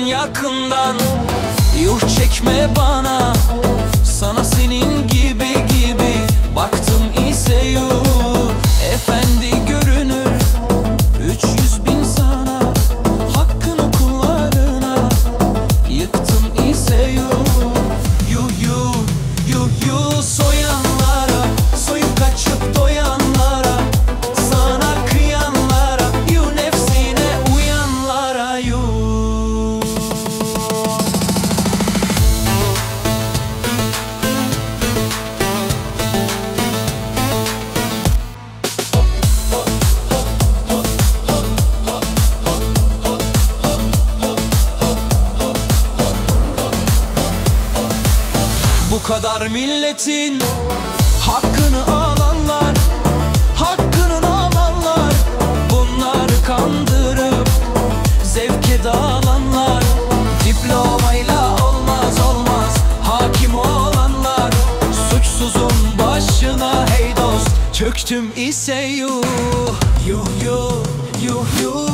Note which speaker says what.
Speaker 1: yakından. Yuh çekme bana, sana senin gibi baktım ise yuh. Efendi görünür 300.000 sana, hakkını kullarına yıktım ise yuh. Yuh soyanlara, soyup kaçıp doyanlara, sana kıyanlara, yuh nefsine uyanlara yuh. Bu kadar milletin hakkını alanlar, bunları kandırıp zevke dalanlar. Diplomayla olmaz hakim olanlar, suçsuzun başına hey dost çöktüm ise yuh.